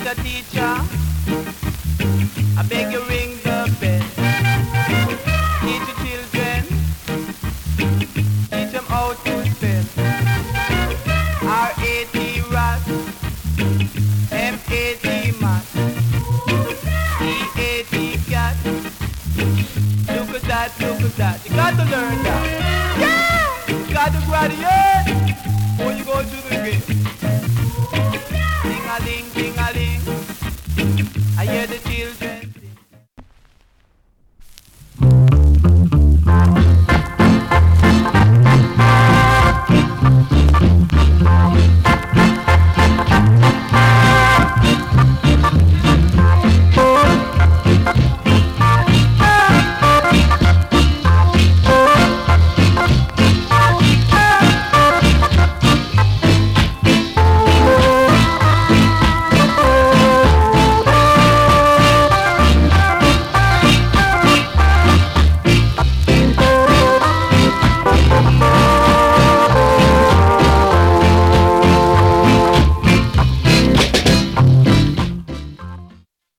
teacher, I beg you ring the bell. Teach your children, teach them how to spell. R-A-T rat, M-A-T mat, E-A-T cat. Look at that, look at that. You got to learn that. Yeah! You got to graduate before you go to the game. Ding-a-ling, ding-a-ling. I hear the